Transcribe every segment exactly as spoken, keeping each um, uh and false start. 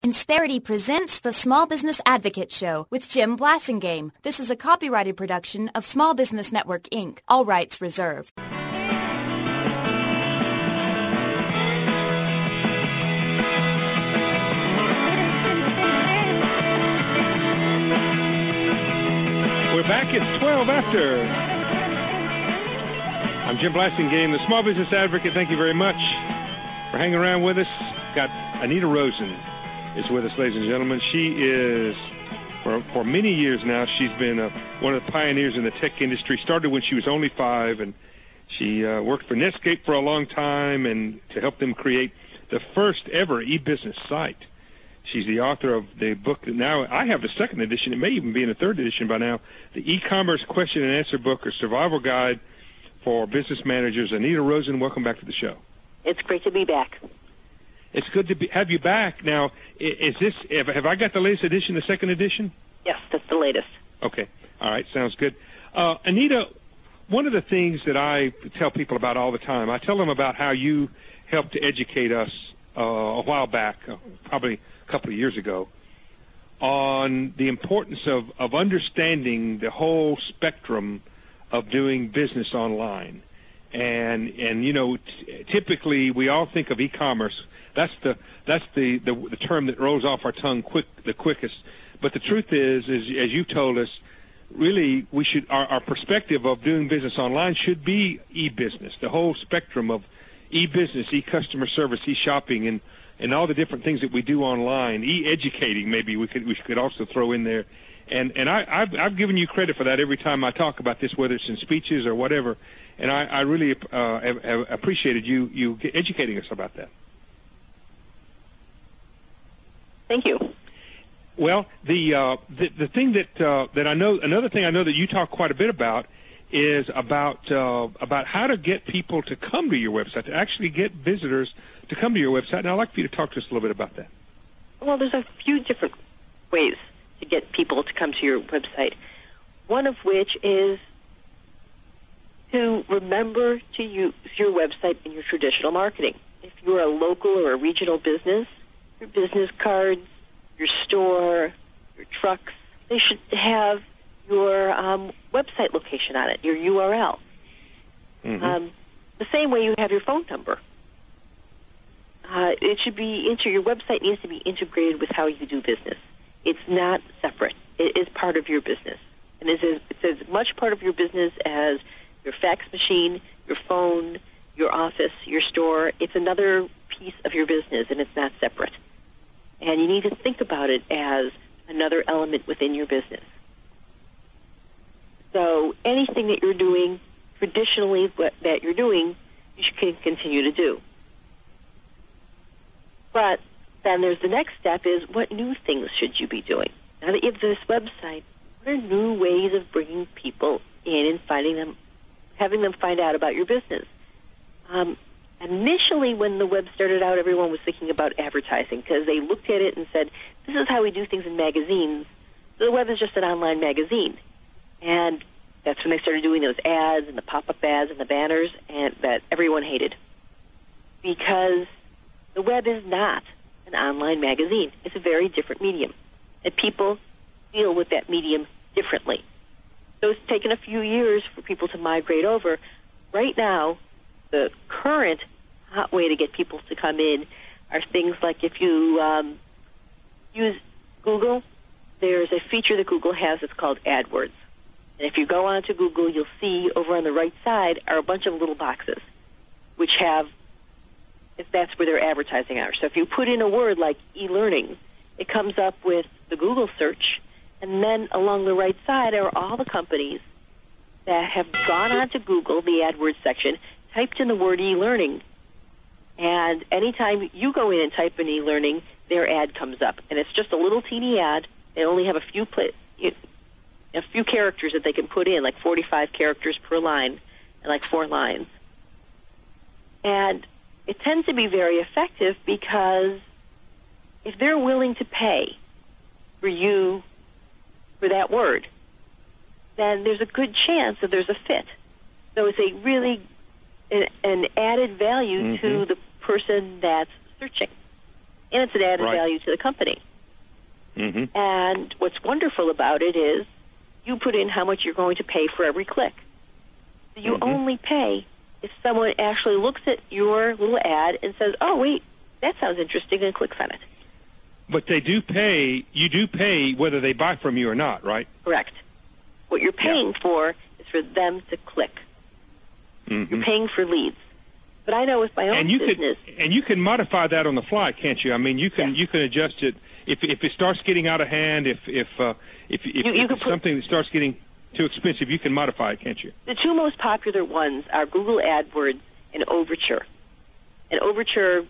Insperity presents the Small Business Advocate Show with Jim Blasingame. This is a copyrighted production of Small Business Network, Incorporated. All rights reserved. We're back. It's twelve after. I'm Jim Blasingame, the Small Business Advocate. Thank you very much for hanging around with us. Got Anita Rosen is with us, ladies and gentlemen. She is, for, for many years now, she's been a, one of the pioneers in the tech industry. Started when she was only five, and she uh, worked for Netscape for a long time and to help them create the first ever e-business site. She's the author of the book that now I have the second edition. It may even be in the third edition by now, the E-Commerce Question and Answer Book, or Survival Guide for Business Managers. Anita Rosen, welcome back to the show. It's great to be back. It's good to be, have you back. Now, is this, have I got the latest edition, the second edition? Yes, that's the latest. Okay. All right. Sounds good. Uh, Anita, one of the things that I tell people about all the time, I tell them about how you helped to educate us uh, a while back, uh, probably a couple of years ago, on the importance of, of understanding the whole spectrum of doing business online. And, and you know, t- typically we all think of e-commerce. That's the that's the, the the term that rolls off our tongue quick the quickest. But the truth is, is as you told us, really we should our, our perspective of doing business online should be e-business, the whole spectrum of e-business, e-customer service, e-shopping, and, and all the different things that we do online. E-educating, maybe we could we could also throw in there. And and I, I've, I've given you credit for that every time I talk about this, whether it's in speeches or whatever. And I, I really uh, have, have appreciated you you educating us about that. Thank you. Well, the uh, the, the thing that uh, that I know, another thing I know that you talk quite a bit about is about uh, about how to get people to come to your website, to actually get visitors to come to your website. And I'd like for you to talk to us a little bit about that. Well, there's a few different ways to get people to come to your website. One of which is to remember to use your website in your traditional marketing. If you're a local or a regional business, your business cards, your store, your trucks, they should have your um, website location on it, your U R L. Mm-hmm. Um, the same way you have your phone number. Uh, it should be into your website needs to be integrated with how you do business. It's not separate. It is part of your business. And it's as, it's as much part of your business as your fax machine, your phone, your office, your store. It's another piece of your business, and it's not separate. And you need to think about it as another element within your business. So anything that you're doing, traditionally that you're doing, you should continue to do. But then there's the next step is, what new things should you be doing? Now that you have this website, what are new ways of bringing people in and finding them, having them find out about your business? Um, initially, when the web started out, everyone was thinking about advertising because they looked at it and said, this is how we do things in magazines. So the web is just an online magazine. And that's when they started doing those ads and the pop-up ads and the banners, and that everyone hated. Because the web is not an online magazine. It's a very different medium. And people deal with that medium differently. So it's taken a few years for people to migrate over. Right now, the current hot way to get people to come in are things like if you um, use Google, there's a feature that Google has that's called AdWords. And if you go onto Google, you'll see over on the right side are a bunch of little boxes, which have, if that's where their advertising are. So if you put in a word like e-learning, it comes up with the Google search, and then along the right side are all the companies that have gone onto Google, the AdWords section, typed in the word e-learning, and anytime you go in and type in e-learning, their ad comes up. And it's just a little teeny ad. They only have a few pla- a few characters that they can put in, like forty-five characters per line, and like four lines. And it tends to be very effective because if they're willing to pay for you for that word, then there's a good chance that there's a fit. So it's a really an, an added value mm-hmm. to the person that's searching. and it's an added Right. value to the company. Mm-hmm. And what's wonderful about it is you put in how much you're going to pay for every click. So you Mm-hmm. only pay if someone actually looks at your little ad and says, oh, wait, that sounds interesting, and clicks on it. But they do pay, you do pay whether they buy from you or not, right? Correct. What you're paying for is for them to click. Mm-hmm. You're paying for leads. But I know with my own and you business... Can, and you can modify that on the fly, can't you? I mean, you can Yeah. you can adjust it. If if it starts getting out of hand, if if uh, if, if, You- you if can it's put- something that starts getting too expensive, you can modify it, can't you? The two most popular ones are Google AdWords and Overture. And Overture,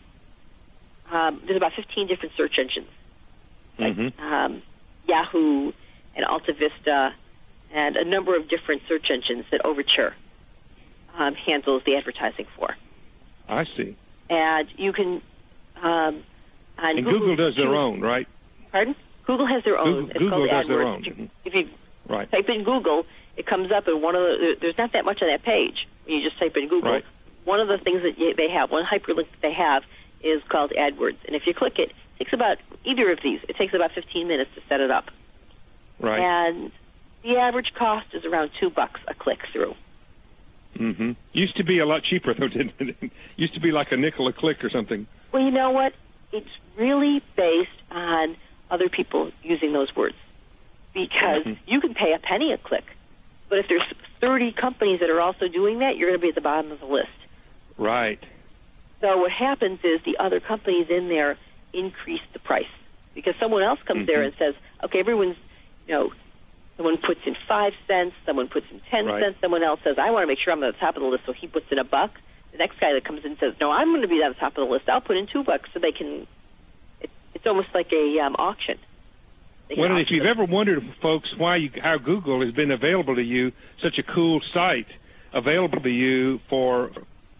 um, there's about fifteen different search engines, like Mm-hmm. um, Yahoo and Alta Vista, and a number of different search engines that Overture um, handles the advertising for. I see. And you can... Um, on And Google does their choose- own, right? Pardon? Google has their own. Google- It's Google called does their AdWords. own. If you- Mhm. If you Right. type in Google, it comes up, and one of the, there's not that much on that page when you just type in Google. Right. One of the things that you- they have, one hyperlink that they have, is called AdWords. And if you click it, it takes about, either of these, it takes about fifteen minutes to set it up. Right. And the average cost is around two bucks a click through. Mm-hmm. Used to be a lot cheaper, though, didn't it? Used to be like a nickel a click or something. Well, you know what? It's really based on other people using those words. Because Mhm. you can pay a penny a click. But if there's thirty companies that are also doing that, you're going to be at the bottom of the list. Right. So what happens is the other companies in there increase the price. Because someone else comes there Mhm. and says, okay, everyone's, you know, someone puts in five cents, someone puts in ten Right. cents, someone else says, I want to make sure I'm at the top of the list, so he puts in a buck. The next guy that comes in says, no, I'm going to be at the top of the list. I'll put in two bucks so they can, it, it's almost like a um, auction. They can Well, and if auction you've them. ever wondered, folks, why you, how Google has been available to you, such a cool site available to you for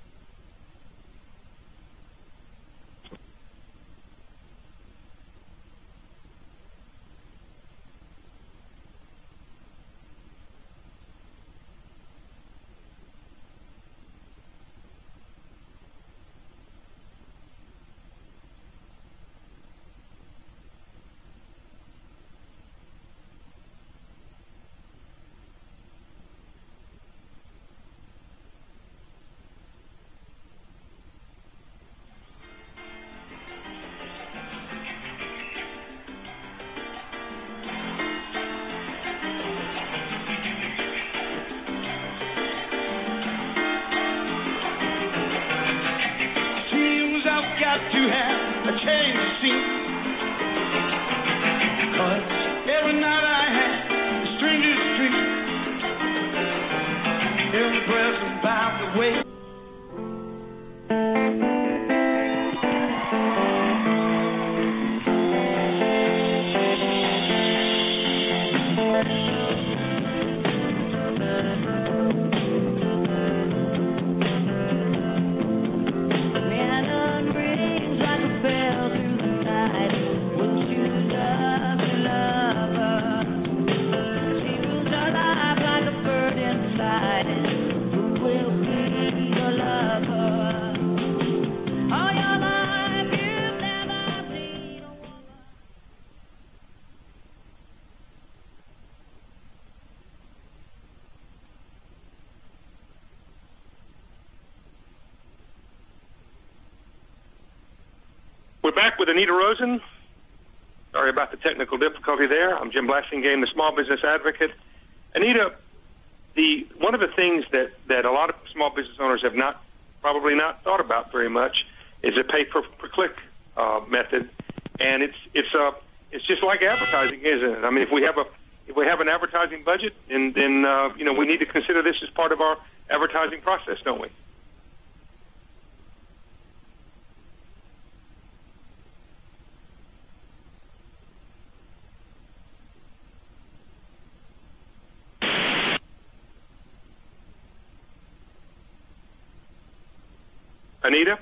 Seems I've got to have a change of scene. 'Cause every night I have a stranger's dream. Impressed about the way. Rhiannon rings like a bell through the night. Wouldn't you love to love her? She moves her life like a bird inside. Who will be your lover? All your life you've never seen a woman. We're back with Anita Rosen. Sorry about the technical difficulty there. I'm Jim Blasingame, the small business advocate. Anita, the one of the things that, that a lot of small business owners have not probably not thought about very much is a pay per, per click uh, method, and it's it's uh, it's just like advertising, isn't it? I mean, if we have a if we have an advertising budget, and then uh, you know we need to consider this as part of our advertising process, don't we? Anita?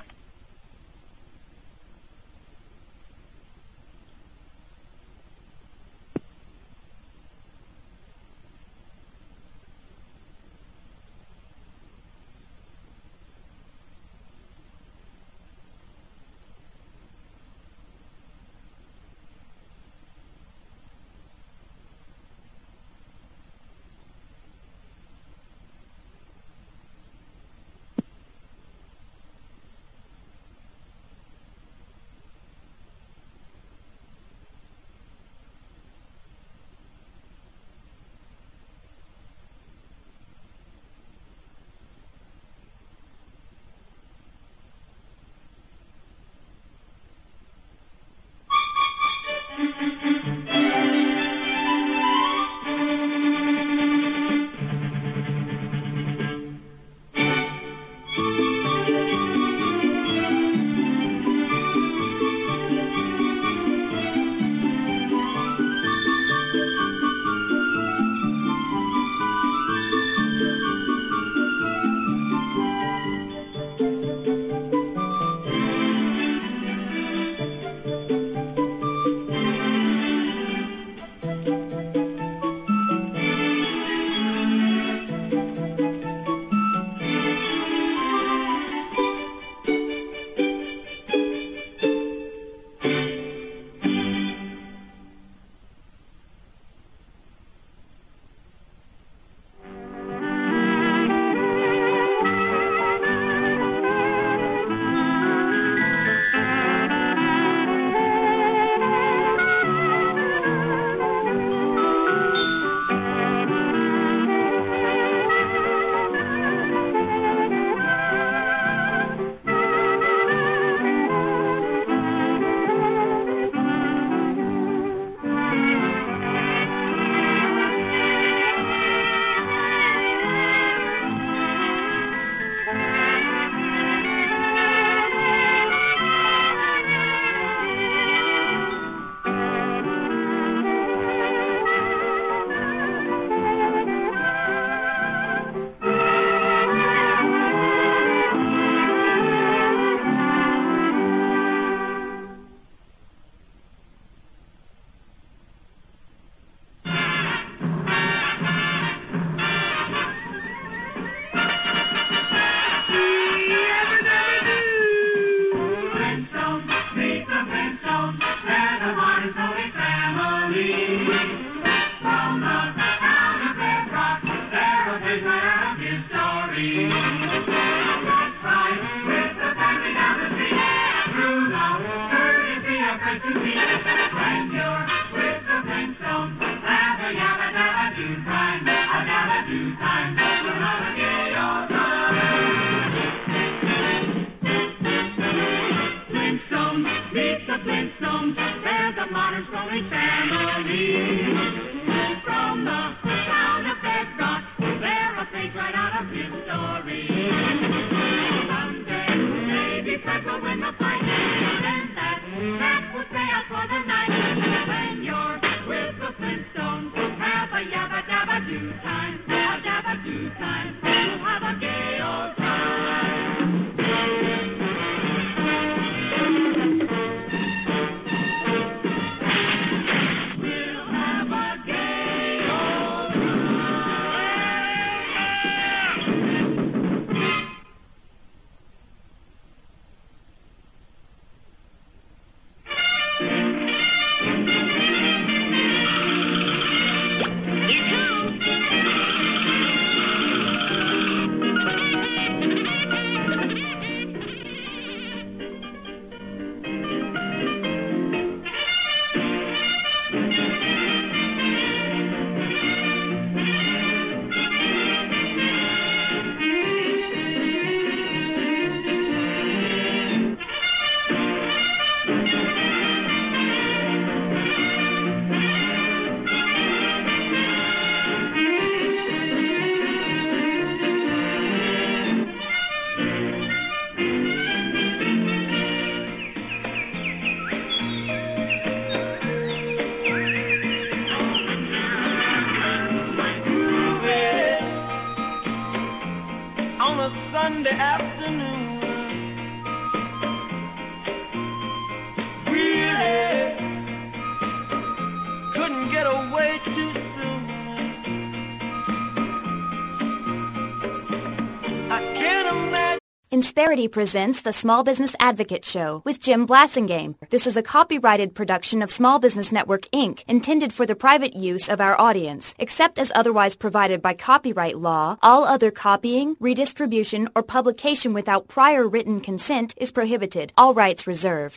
Flintstones, there's a modern Stone family. From the town of Bedrock, they're a page right out of history. Someday, maybe Fred will win the fight, and that, that will stay out for the night. When you're with the Flintstones, have a yabba dabba do time, a dabba do time, we'll have a gay old time. We'll have a gay old Sunday afternoon. Really couldn't get away too soon. I can't imagine. Insperity presents the Small Business Advocate Show with Jim Blasingame. This is a copyrighted production of Small Business Network, Incorporated, intended for the private use of our audience. Except as otherwise provided by copyright law, all other copying, redistribution, or publication without prior written consent is prohibited. All rights reserved.